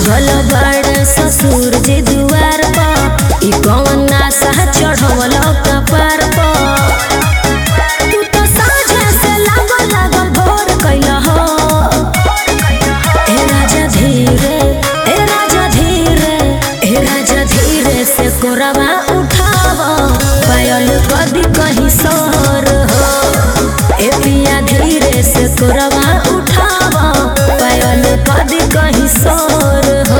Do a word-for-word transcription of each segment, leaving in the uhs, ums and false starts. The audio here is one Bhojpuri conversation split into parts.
गल बड़ ससुर जी दुआर पर ई कौन नासा चढ़वल कपार पर तू तो साझे से लागल लागल भोर कैल हो ए राजा धीरे ए राजा धीरे ए राजा धीरे से कोरवा उठाव पायल कदी कहीं सोर हो ए पिया धीरे से कोरवा उठाव पायल कदी कहीं सोर हो।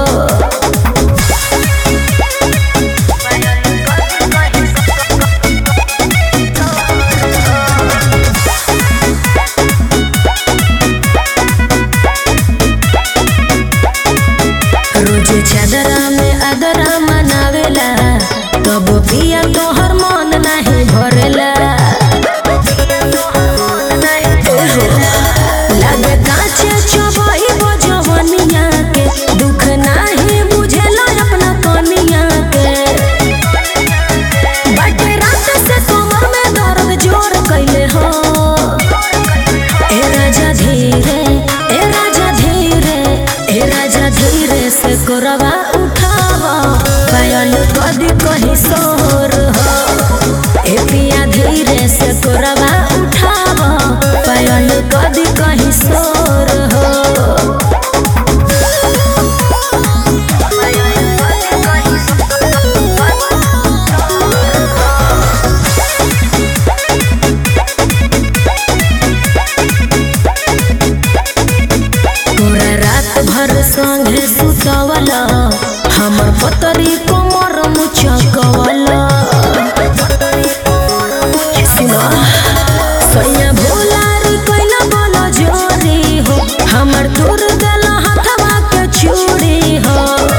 रोजे चादरा में आदरा मनावेला तब पिया तोहर मन नहीं भरेला लागे काचे चबई बजवनिया के दुख नहीं बुझेला अपना कनिया के बाटे रात से कमर में दर्द जोर कैले हो ए राजा धीरे ए राजा धीरे ए राजा धीरे से कोरवा उठाव पायल कदी कहीं सोर हो ए पिया धीरे से कोरवा उठाव पायल कदी कहीं सोर हो। तोरा रात भर संगे सुतवला हमर पतरी कोमर मुचकवला सुना सैया भोलारी कैला बोला जोरी हो हमर तोर देला हाथवा के चूड़ी हो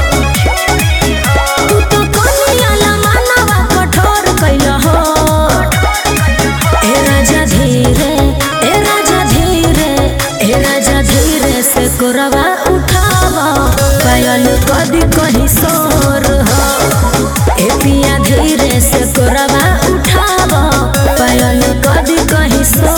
तू तो कनिया ला मानवा कठोर कैला हो ए राजा धीरे ए राजा धीरे ए राजा धीरे से कोरवा उठाव पायल कदी कहीं सोर हो ए पिया धीरे से कोरवा उठाव पायल कदी कहीं सोर